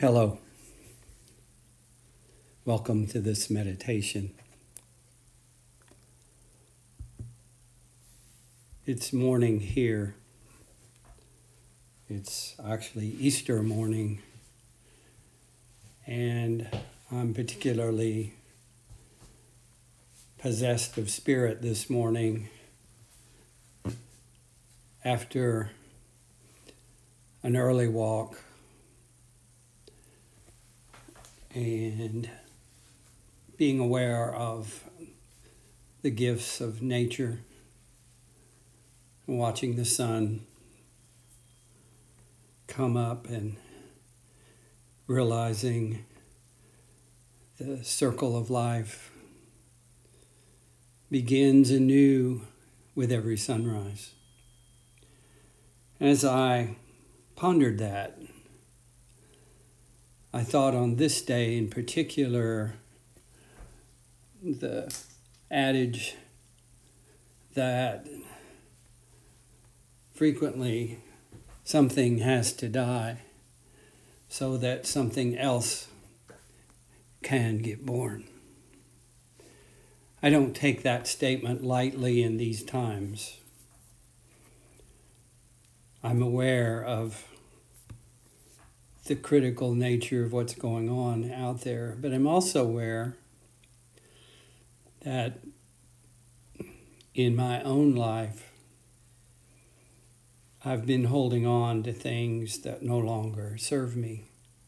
Hello. Welcome to this meditation. It's morning here. It's actually Easter morning, and I'm particularly possessed of spirit this morning after an early walk and being aware of the gifts of nature, watching the sun come up and realizing the circle of life begins anew with every sunrise. As I pondered that, I thought on this day in particular, the adage that frequently something has to die so that something else can get born. I don't take that statement lightly in these times. I'm aware of the critical nature of what's going on out there, but I'm also aware that in my own life, I've been holding on to things that no longer serve me,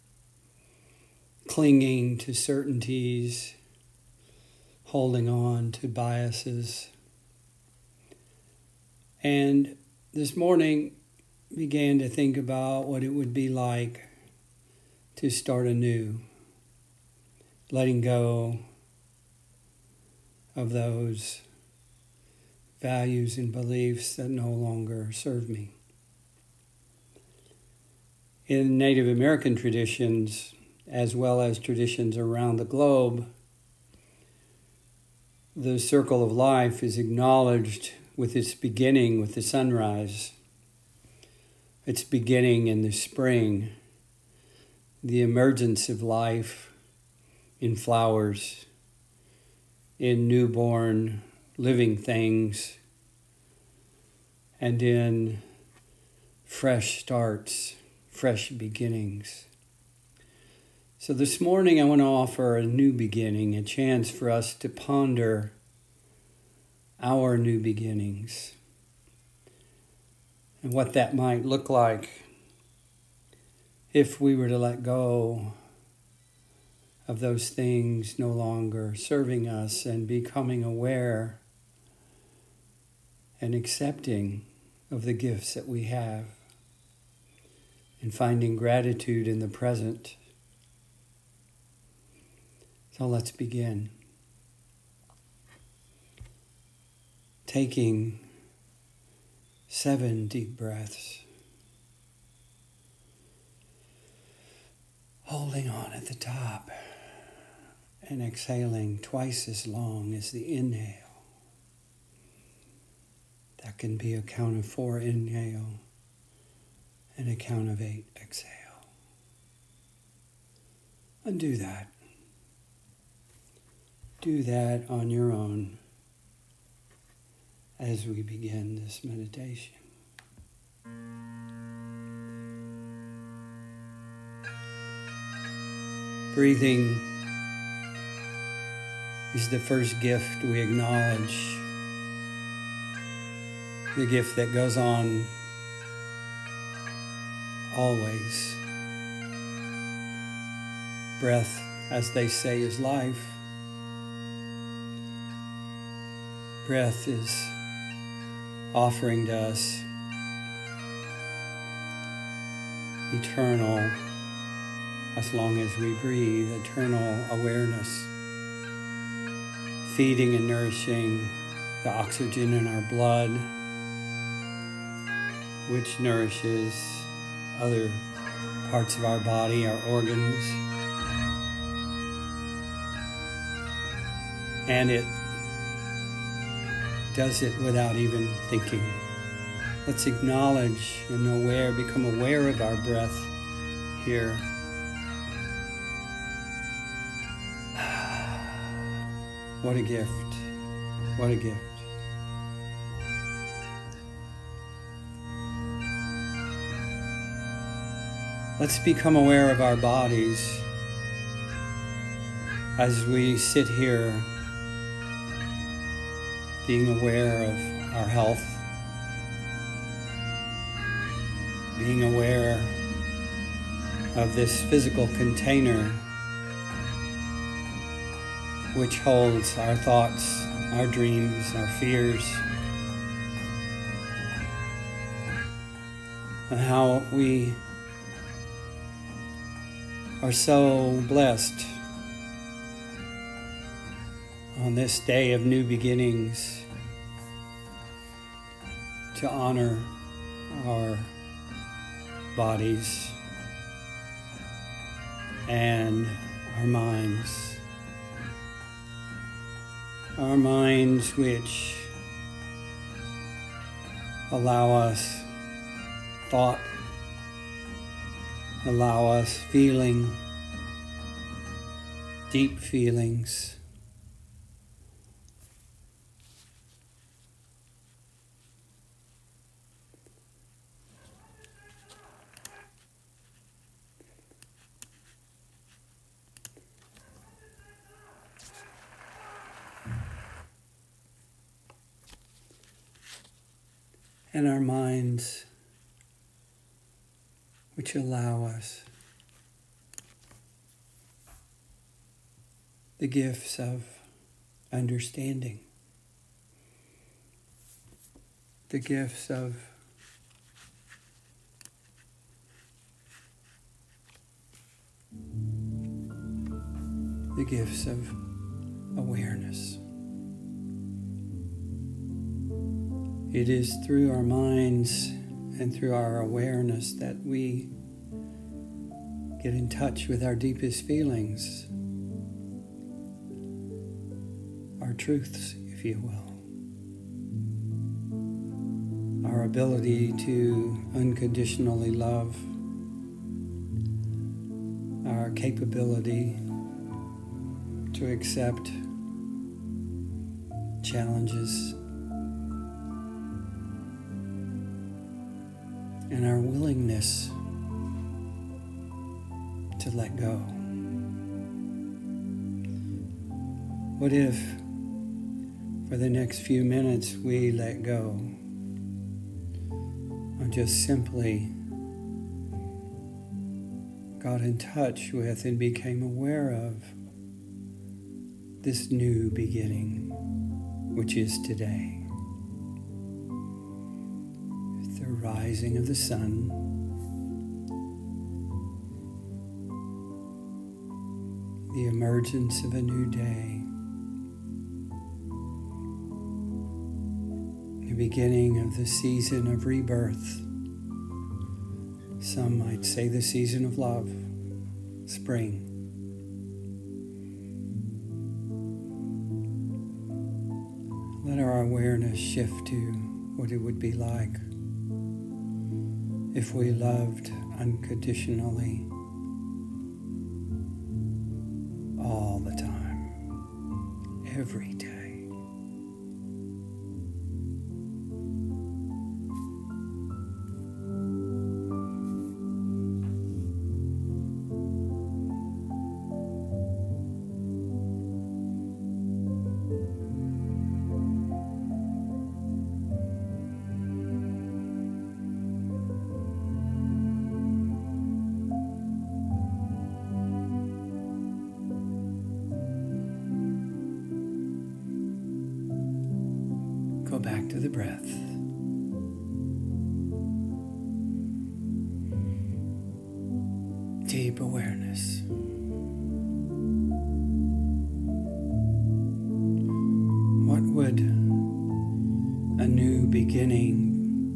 clinging to certainties, holding on to biases. And this morning began to think about what it would be like to start anew, letting go of those values and beliefs that no longer serve me. In Native American traditions, as well as traditions around the globe, the circle of life is acknowledged with its beginning with the sunrise, its beginning in the spring, the emergence of life in flowers, in newborn living things, and in fresh starts, fresh beginnings. So this morning I want to offer a new beginning, a chance for us to ponder our new beginnings and what that might look like if we were to let go of those things no longer serving us and becoming aware and accepting of the gifts that we have and finding gratitude in the present. So let's begin. Taking 7 deep breaths. Holding on at the top and exhaling twice as long as the inhale. That can be a count of 4 inhale and a count of 8 exhale. And do that. Do that on your own as we begin this meditation. Breathing is the first gift we acknowledge, the gift that goes on always. Breath, as they say, is life. Breath is offering to us eternal, as long as we breathe, eternal awareness, feeding and nourishing the oxygen in our blood, which nourishes other parts of our body, our organs, and it does it without even thinking. Let's acknowledge and become aware of our breath here. What a gift. What a gift. Let's become aware of our bodies as we sit here, being aware of our health, being aware of this physical container which holds our thoughts, our dreams, our fears, and how we are so blessed on this day of new beginnings to honor our bodies and our minds which allow us thought, allow us feeling, deep feelings. And our minds which allow us the gifts of understanding, the gifts of awareness. It is through our minds and through our awareness that we get in touch with our deepest feelings, our truths, if you will, our ability to unconditionally love, our capability to accept challenges, and our willingness to let go. What if, for the next few minutes, we let go and just simply got in touch with and became aware of this new beginning, which is today? The rising of the sun, the emergence of a new day, the beginning of the season of rebirth. Some might say the season of love, spring. Let our awareness shift to what it would be like if we loved unconditionally all the time, every day. Go back to the breath. Deep awareness. What would a new beginning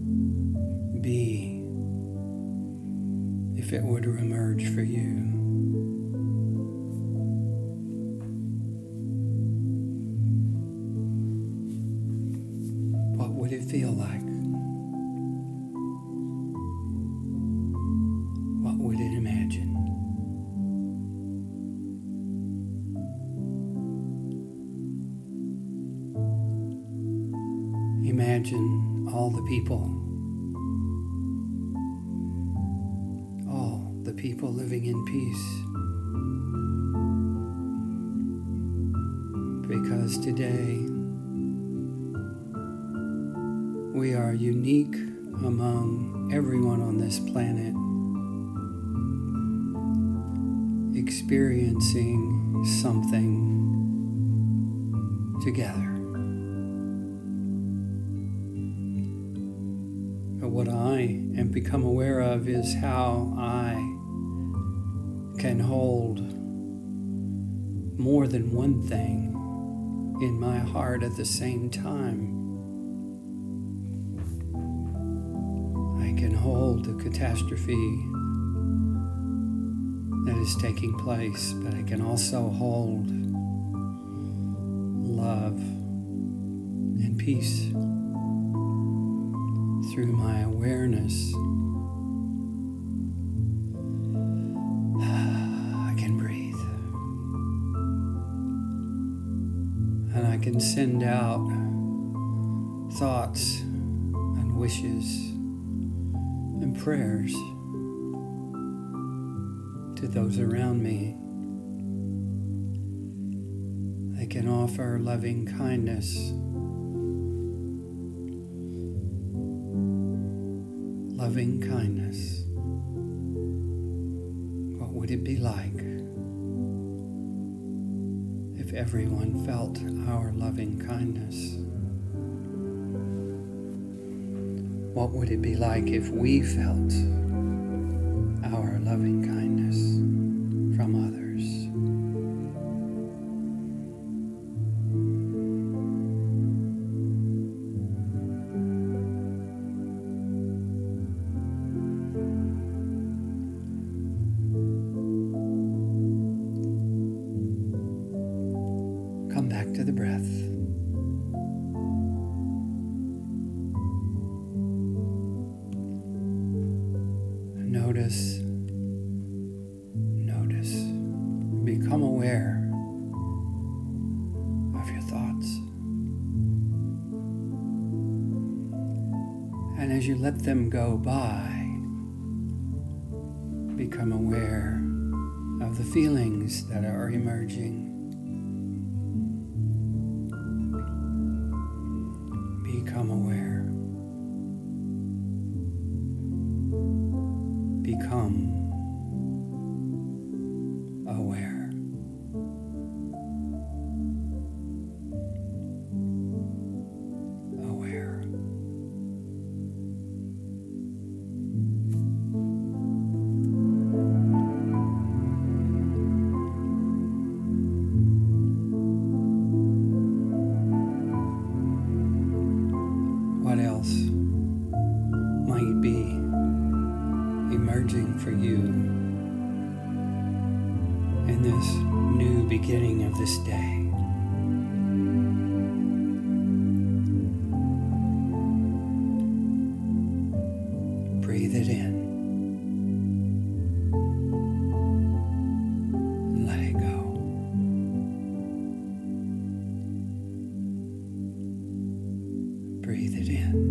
be if it were to emerge for you? What would it feel like? What would it imagine? all the people living in peace. Because today we are unique among everyone on this planet, experiencing something together. But what I am become aware of is how I can hold more than one thing in my heart at the same time. I can hold the catastrophe that is taking place, but I can also hold love and peace through my awareness. I can breathe. And I can send out thoughts and wishes and prayers to those around me. I can offer loving kindness, loving kindness. What would it be like if everyone felt our loving kindness? What would it be like if we felt our loving kindness from others? Come back to the breath. Notice, become aware of your thoughts. And as you let them go by, become aware of the feelings that are emerging. Become aware. Become aware. Aware. What else might be emerging for you in this new beginning of this day? Breathe it in. And let it go. Breathe it in.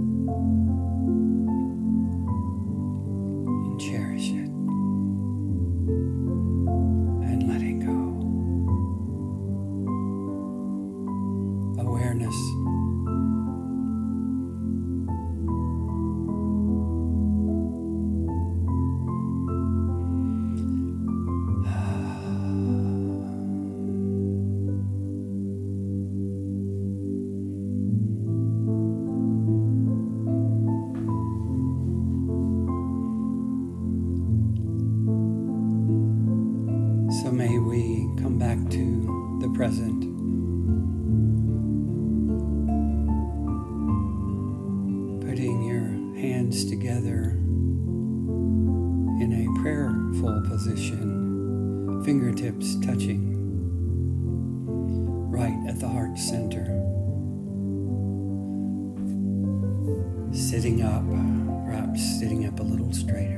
And cherish it. And let it go. Awareness. So may we come back to the present. Putting your hands together in a prayerful position, fingertips touching right at the heart center. Sitting up, perhaps sitting up a little straighter.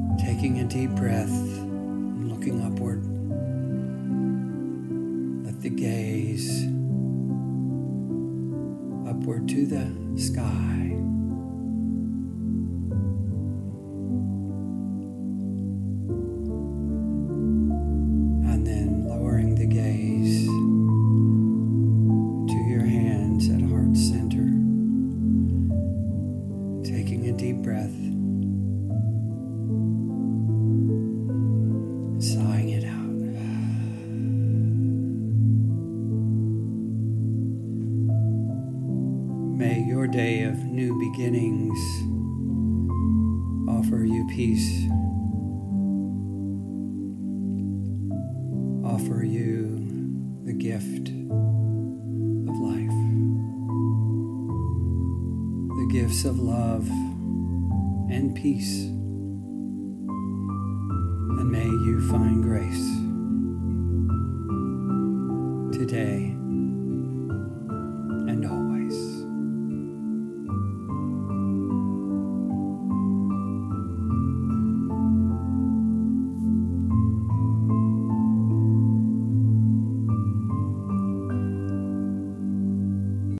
Taking a deep breath and looking upward. Let the gaze upward to the sky. And then lowering the gaze to your hands at heart center. Taking a deep breath. Sighing it out. May your day of new beginnings offer you peace, offer you the gift of life, the gifts of love and peace, and may you find grace today